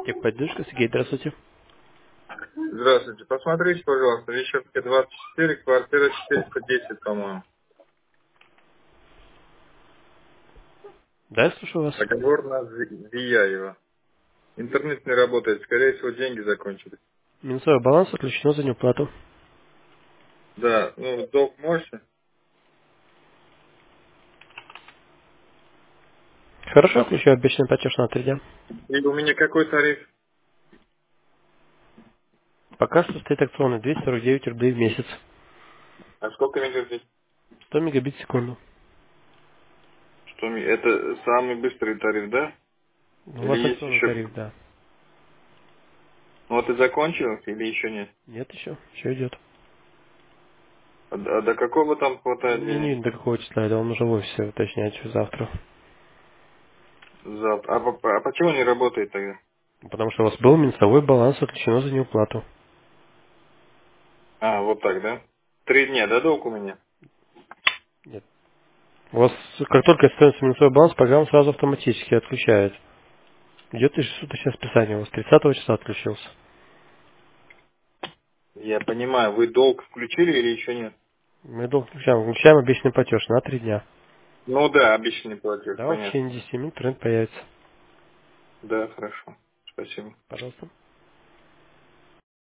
Техподдержка, Сергей, здравствуйте. Здравствуйте. Посмотрите, пожалуйста, Вещевка 24, квартира 410, по-моему. Да, я слушаю вас. Договор на Зияева. Интернет не работает, скорее всего, деньги закончились. Минусовой баланс отключено за неуплату. Да, ну, долг можете? Хорошо, включаю обещанный платеж на 3 дня. И у меня какой тариф? Пока что стоит акционный 249 рублей в месяц. А сколько мегабит? 100 мегабит в секунду. Это самый быстрый тариф, да? У Или вас есть акционный еще? тариф, да. Ну, вот и закончилось или еще нет? Нет еще, еще идет. А до какого там хватает Мне не денег? видно, до какого числа, это вам уже в офисе уточнять завтра. Завтра. А почему не работает тогда? Потому что у вас был минусовой баланс отключено за неуплату. А, вот так, да? 3 дня, да, долг у меня? Нет. У вас, как только остается минусовой баланс, программа сразу автоматически отключает. Идет ежесуточное списание. У вас 30 числа отключился. Я понимаю, вы долг включили или еще нет? Мы долг включаем обещанный платеж на 3 дня. Ну да, обещанный платеж, Да, в понятно. течение 10 минут тренд появится. Да, хорошо. Спасибо. Пожалуйста.